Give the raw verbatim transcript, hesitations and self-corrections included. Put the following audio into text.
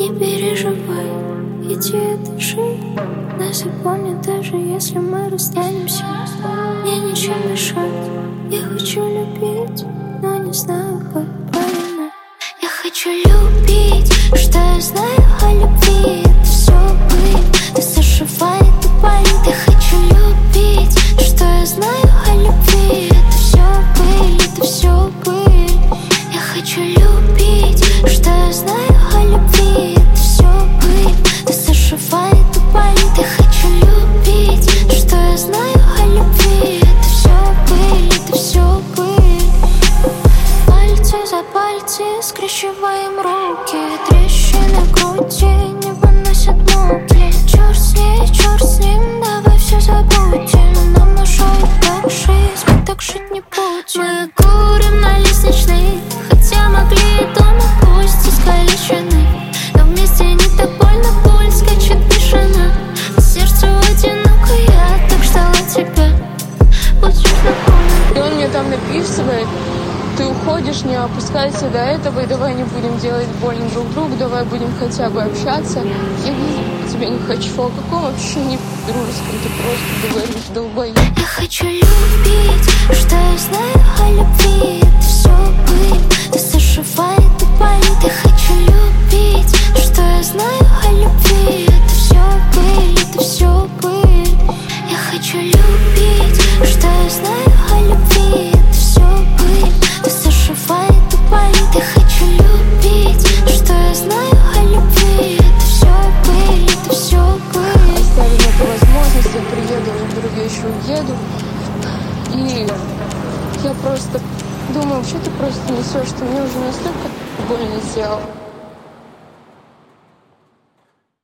Не переживай, иди и дыши. Нас и помнят, даже если мы расстанемся. Мне ничем мешать, я хочу любить, но не знаю, как правильно. Я хочу любить, что я знаю о любви. Это все быль, ты зашивает тупорит. Я хочу любить, что я знаю о любви. Это все быль, это все быль. Я хочу любить, что я знаю о любви. Это все быль, ты зашивает тупорит. Я хочу любить, что я знаю о любви. Это все быль, это все быль. Пальцы за пальцы скрещиваем руки. Трещины в груди не выносят муки. Черт с ней, черт с ним, давай все забудем. Нам нужно так жить, мы так жить не будем. Мы курим на лестничной, хотя могли и дома, пусть искалечены. Но вместе не так больно, пульс скачет бешено. Сердце одиноко, я так ждала тебя. Будешь знакомым. И он мне там написывает: ты уходишь, не опускайся до этого, и давай не будем делать больно друг другу, давай будем хотя бы общаться. Я говорю, тебя не хочу. О каком вообще не дружеском, ты просто говоришь, долбоеб. Я хочу любить, что я знаю о любви. Это все быль, ты зашивает тупорит. Я хочу любить, что я знаю о любви. Это все быль, это все быль. Я хочу любить, что я знаю о любви. Это все быль, ты зашивает тупорит. Я хочу любить, что я знаю о любви. Это все быль, это все быль. Оставим эту возможность, я приеду, в другие еще уеду. И я просто думаю, что ты просто несешь, что мне уже настолько больно сделал.